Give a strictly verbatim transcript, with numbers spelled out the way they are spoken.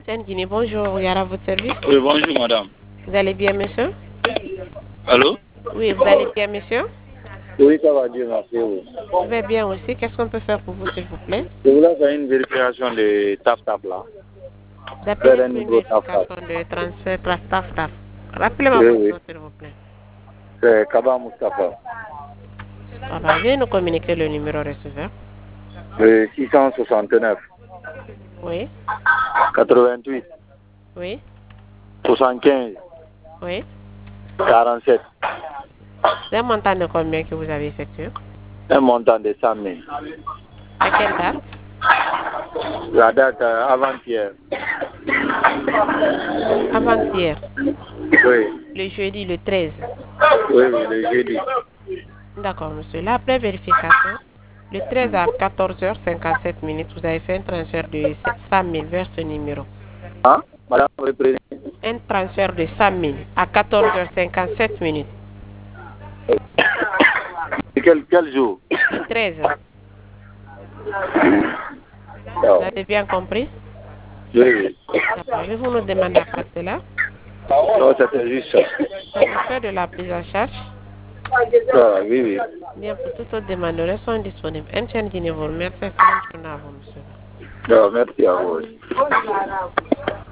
Tiens, Guinée, bonjour, Yara, votre service. Oui, bonjour madame. Vous allez bien, monsieur? Allô? Oui, vous allez bien, monsieur? Oui, ça va bien, merci. Oui. Je vais bien aussi. Qu'est-ce qu'on peut faire pour vous, s'il vous plaît? Je voulais faire une vérification de tap-tap là. D'appeler Faire un pour une nouveau tap-tap. vérification de transfert taf-taf. Rappelez-moi Oui, votre oui. nom, s'il vous plaît. C'est Kaba Mustafa. Ça va, veuillez nous communiquer le numéro receveur. Le six cent soixante-neuf, Oui, quatre-vingt-huit, oui, soixante-quinze, oui. quarante-sept. C'est un montant de combien que vous avez effectué? Un montant de cent mille. À quelle date? La date euh, avant-hier. Avant-hier. Oui. Le jeudi, le treize. Oui, oui, le jeudi. D'accord, monsieur. Là, après vérification, le treize à quatorze heures cinquante-sept minutes, vous avez fait un transfert de cent mille vers ce numéro. Hein? Madame, reprenez. Un transfert de cent mille à quatorze heures cinquante-sept minutes. Quel, quel jour? Le treize. Non. Vous avez bien compris? Oui, oui. D'accord. Je vous nous demande après cela. Non, c'était juste ça. Satisfait de la prise en charge? Ah, oui, oui. Bien, pour toutes autres demandes, sont disponibles. Un chien qui vous remercie. Excellente journée à vous, monsieur. Non, merci à vous.